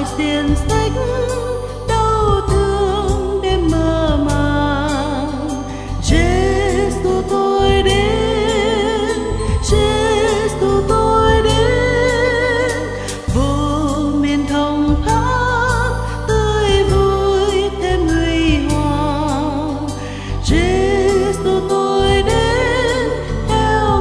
hỏi xiên xích đau thương đêm mơ màng. Giêsu tôi đến, Giêsu tôi đến, vô miền thông thác tươi vui thêm huy hoàng. Giêsu tôi đến theo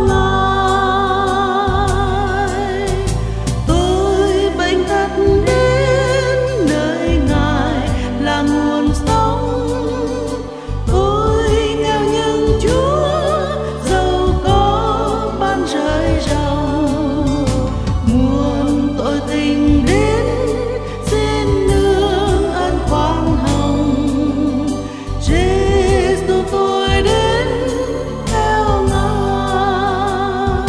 Ngài, tôi bệnh tật đến nơi Ngài là nguồn sống. Tôi nghèo nhưng Chúa giàu có ban rơi ròng. Muôn tội tình đến xin nương ơn khoan hồng. Giêsu tôi đến theo Ngài,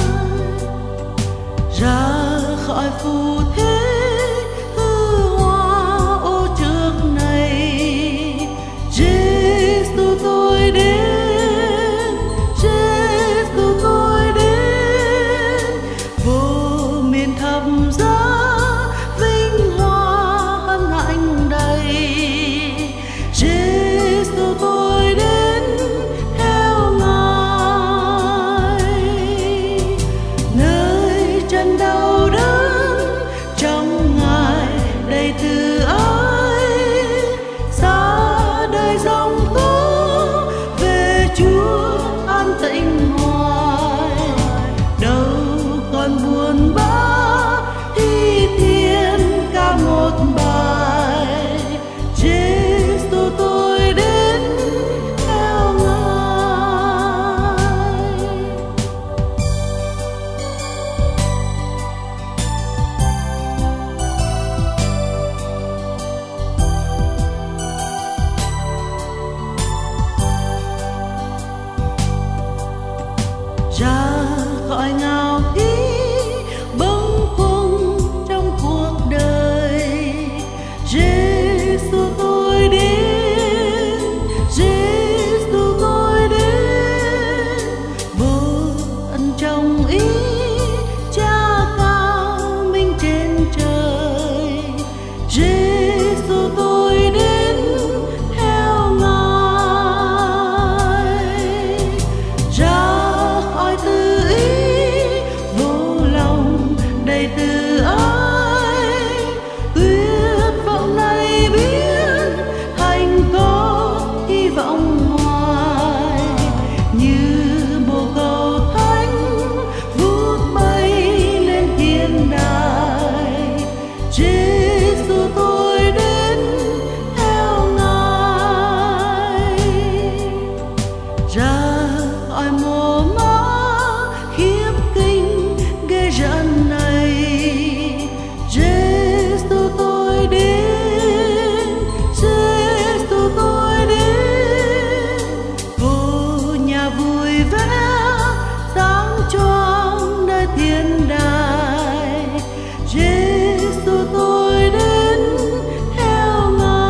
ra khỏi phù thế hư hoa ô trước này. Giêsu tôi đến, Giêsu tôi đến, vô miền thập giá vinh hoa hân hạnh đầy. Giêsu tôi đến theo Ngài, nơi chân đau đớn trong Ngài đầy từ ái. Xa đời giông tố về Chúa an tịnh hoài. Đâu còn buồn bã thi thiên ca một bài. Giêsu tôi đến theo Ngài. Ra khỏi ngạo khí bâng khuâng trong cuộc đời. Giêsu tôi đến, Giêsu tôi đến, vô ân trong ý Cha cao minh trên trời. Giêsu tôi đến theo Ngài, ra khỏi tự ý vô lòng đầy từ ái. Tuyệt vọng này biến thành có hy vọng hoài. Như bồ câu thánh vút bay lên thiên đàng. Giêsu tôi đến theo Ngài, ra khỏi mồ mã khiếp kinh ghê rợn này. Giêsu tôi đến, Giêsu tôi đến, vô nhà vui vẻ sáng choang nơi thiên đàng. Giêsu tôi đến theo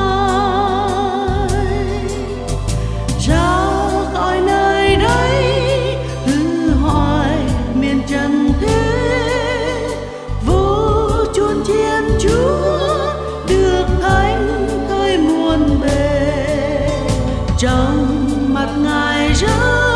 Ngài, ra khỏi nơi đây hư hoài miền trần thế. Vô chuông chiên Chúa được thánh thời muôn bề, trong mặt Ngài rơi